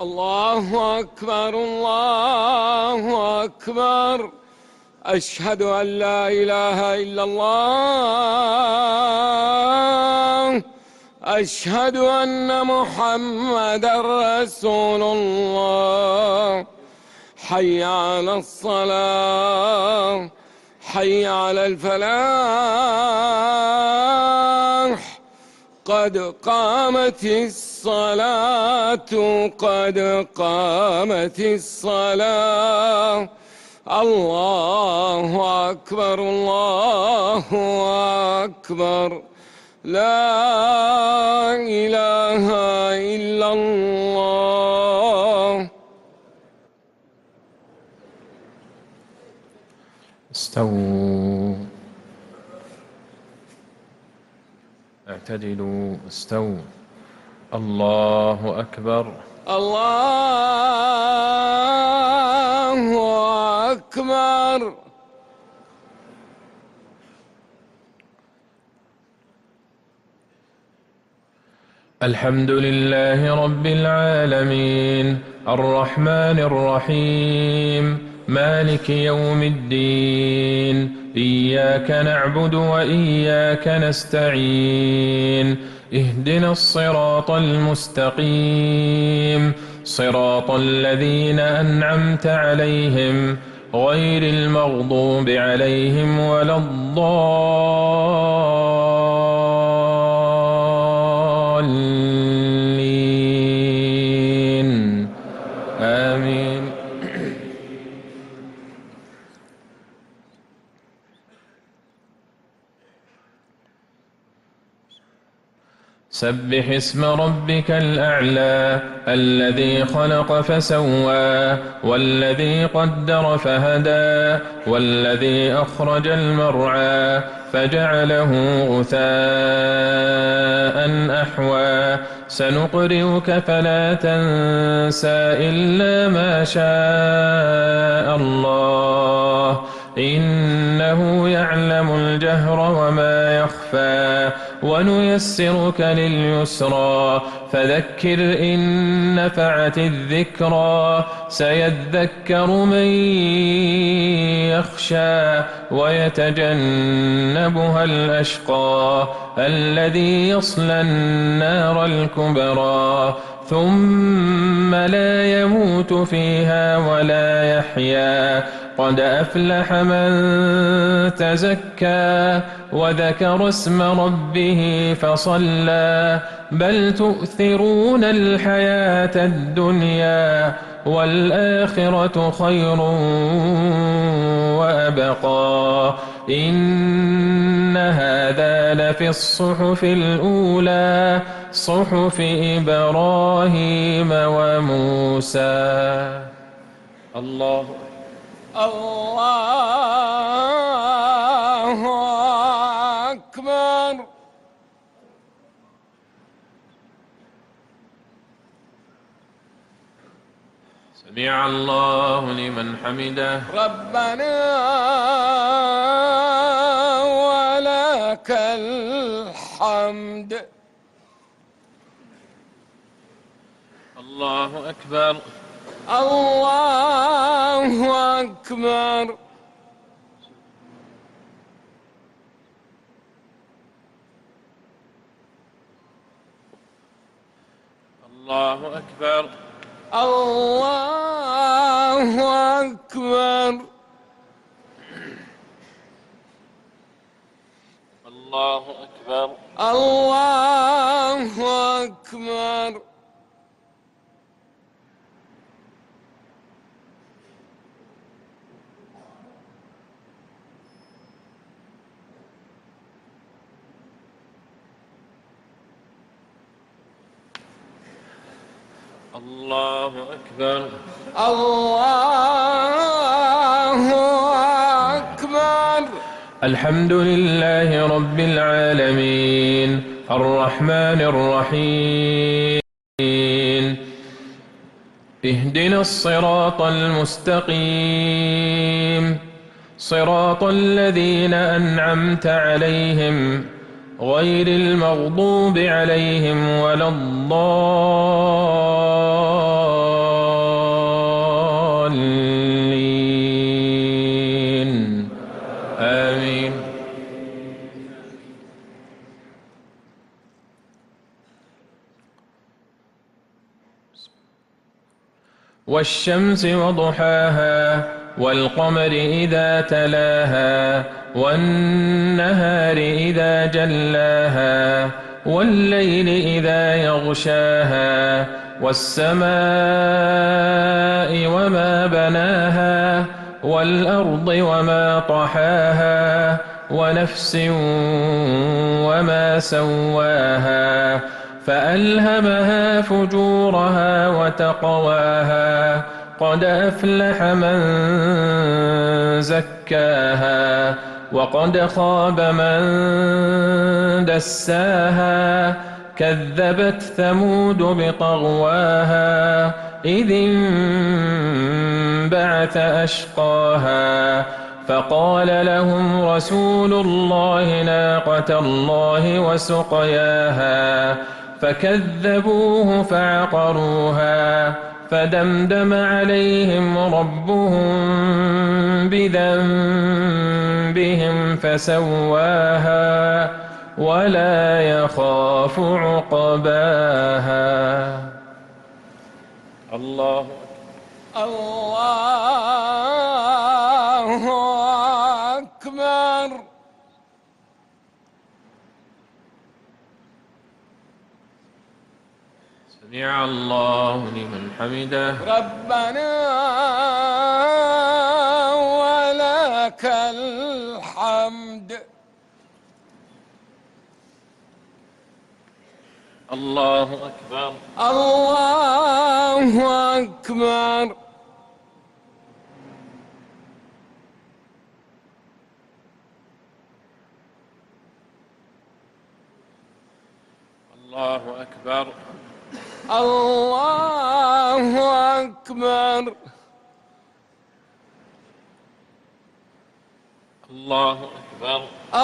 الله أكبر الله أكبر. أشهد أن لا إله إلا الله. أشهد أن محمدًا رسول الله. حي على الصلاة، حي على الفلاح، قد قامت الصلاة، قد قامت الصلاة. الله أكبر الله أكبر. لا إله إلا الله. استووا، اعتدلوا، استووا. الله أكبر الله أكبر. الحمد لله رب العالمين، الرحمن الرحيم، مالك يوم الدين. إياك نعبد وإياك نستعين. اهدنا الصراط المستقيم، صراط الذين أنعمت عليهم غير المغضوب عليهم ولا الضالين. آمين. سبح اسم ربك الأعلى، الذي خلق فسوى، والذي قدر فهدى، والذي أخرج المرعى فجعله غثاء أحوى. سنقرئك فلا تنسى إلا ما شاء الله، إنه يعلم الجهر وما يخفى. ونيسرك لليسرى، فذكر إن نفعت الذكرى. سيذكر من يخشى ويتجنبها الأشقى، الذي يصلى النار الكبرى، ثم لا يموت فيها ولا يحيا. قد أفلح من تزكى وذكر اسم ربه فصلى. بل تؤثرون الحياة الدنيا، والآخرة خير وأبقى. إن هذا لفي الصحف الأولى، صحف إبراهيم وموسى. الله الله أكبر. سمع الله لمن حمده. ربنا ولك الحمد. الله أكبر الله أكبر. الله أكبر الله أكبر. الله أكبر الله أكبر. الله أكبر الله أكبر. الحمد لله رب العالمين، الرحمن الرحيم. اهدنا الصراط المستقيم، صراط الذين أنعمت عليهم غير المغضوب عليهم ولا الضالين. والشمس وضحاها والقمر إذا تلاها والنهار إذا جلاها والليل إذا يغشاها والسماء وما بناها والأرض وما طحاها ونفس وما سواها فألهمها فجورها وتقواها قد أفلح من زكاها وقد خاب من دساها كذبت ثمود بطغواها إذ انبعث أشقاها فقال لهم رسول الله ناقة الله وسقياها فكذبوه فعقروها فدمدم عليهم ربهم بذنبهم فسواها ولا يخاف عقباها. الله الله أكبر. سمع الله لمن حمده. ربنا ولك الحمد. الله أكبر. الله أكبر. الله أكبر. الله أكبر. الله أكبر.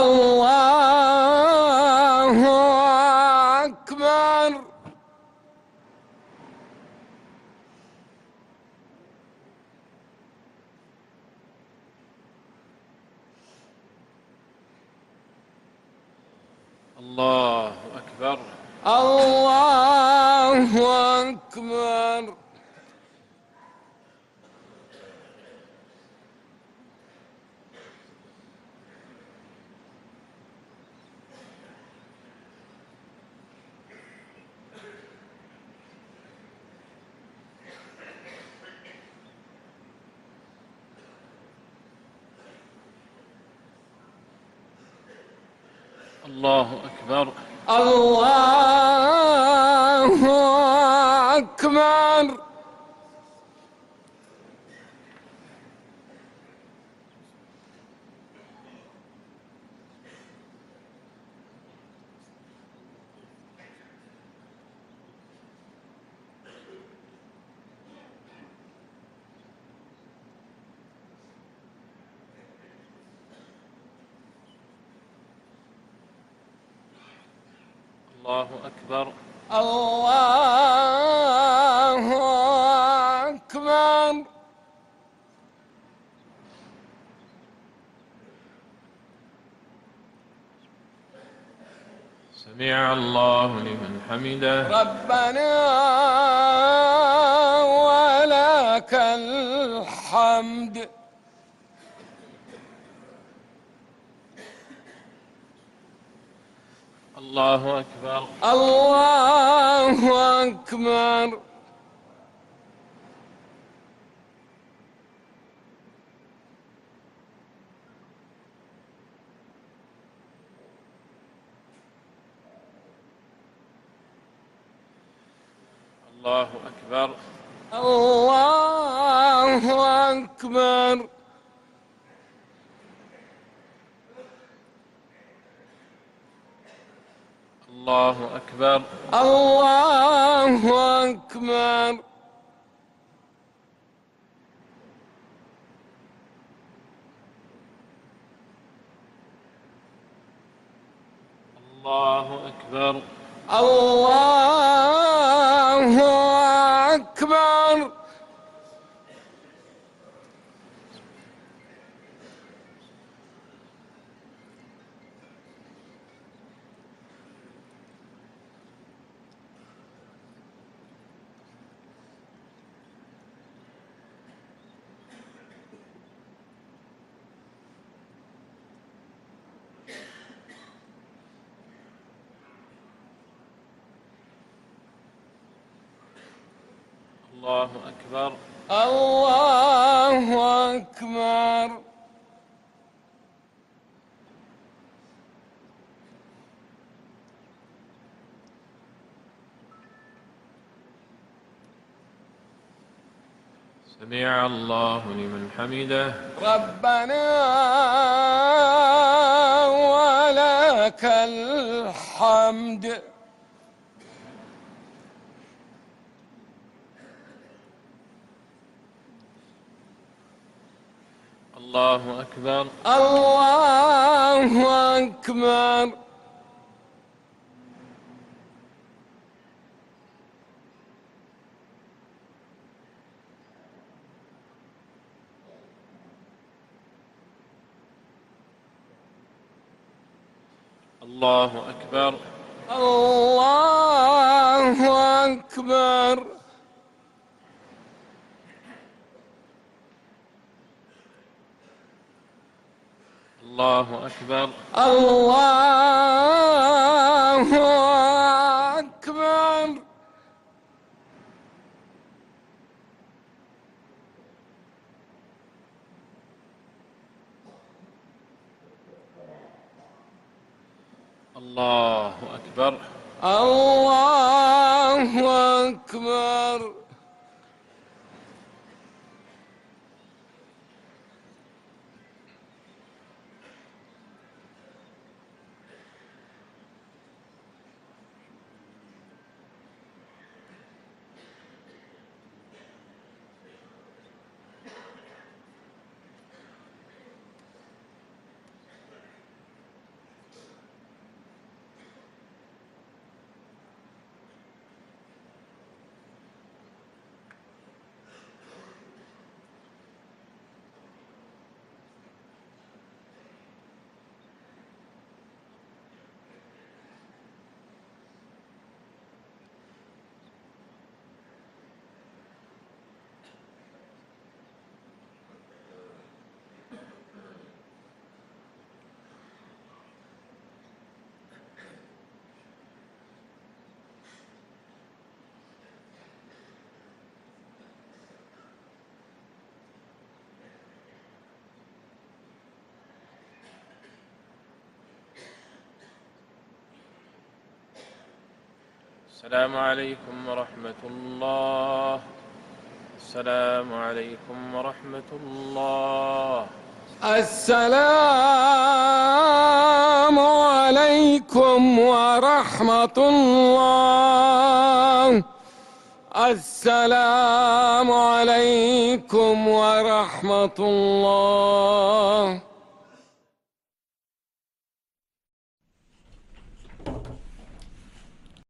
الله أكبر. الله أكبر. الله أكبر. الله أكبر. الله أكبر. الله أكبر. الله أكبر. سمع الله لمن حمده. ربنا ولك الحمد. الله أكبر. الله أكبر. الله أكبر. الله أكبر. الله أكبر. الله أكبر. الله أكبر. الله أكبر. الله أكبر. الله أكبر. سمع الله لمن حمده. ربنا ولك الحمد. الله أكبر. الله أكبر. الله أكبر. الله أكبر. الله أكبر. الله أكبر. الله أكبر. الله أكبر. السلام عليكم ورحمة الله. السلام عليكم ورحمة الله. السلام عليكم ورحمة الله. السلام عليكم ورحمة الله.